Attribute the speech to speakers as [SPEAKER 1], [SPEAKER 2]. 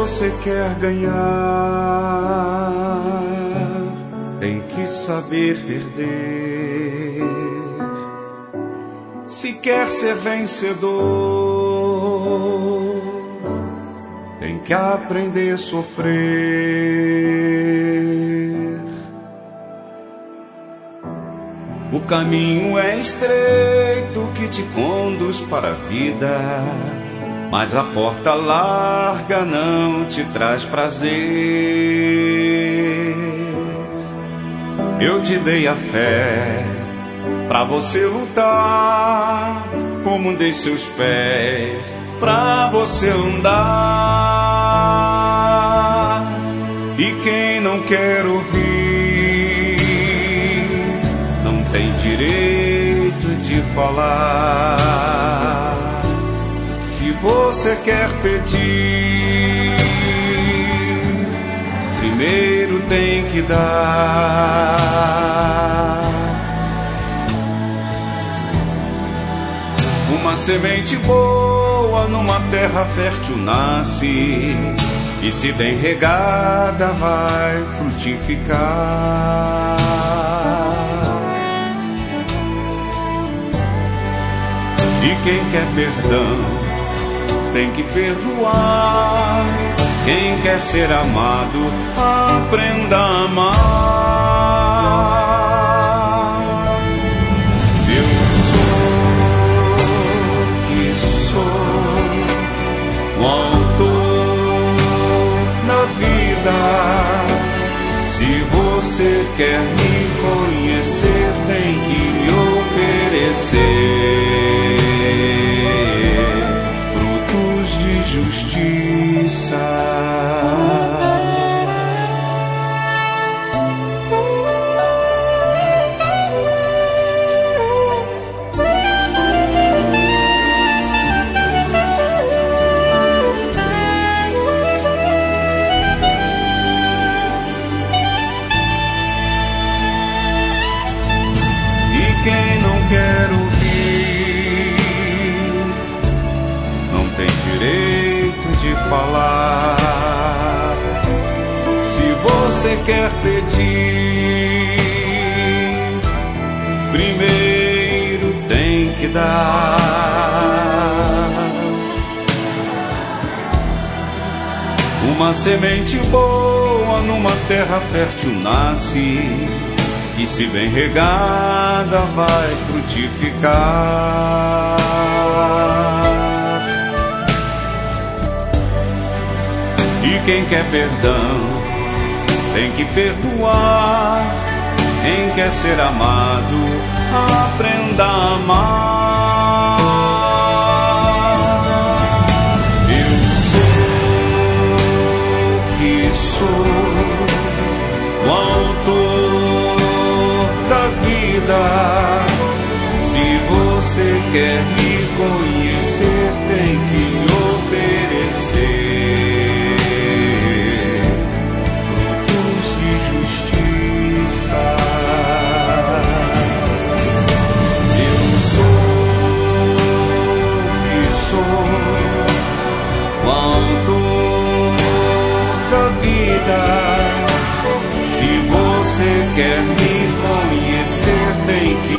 [SPEAKER 1] você quer ganhar, tem que saber perder. Se quer ser vencedor, tem que aprender a sofrer. O caminho é estreito que te conduz para a vida, mas a porta larga não te traz prazer. Eu te dei a fé pra você lutar, como dei seus pés pra você andar. E quem não quer ouvir não tem direito de falar. Se você quer pedir, primeiro tem que dar. Uma semente boa numa terra fértil nasce, e se bem regada vai frutificar. E quem quer perdão tem que perdoar. Quem quer ser amado, aprenda a amar. Eu sou que sou o autor da vida. Se você quer me conhecer, tem que me oferecer frutos de justiça. E quem não quer ouvir não tem direito de falar. Se você quer pedir, primeiro tem que dar. Uma semente boa numa terra fértil nasce, e se bem regada vai frutificar. E quem quer perdão tem que perdoar. Quem quer ser amado, aprenda a amar. Eu sou que sou o autor da vida. Se você quer me conhecer, tem que me oferecer quer me conhecer, tem que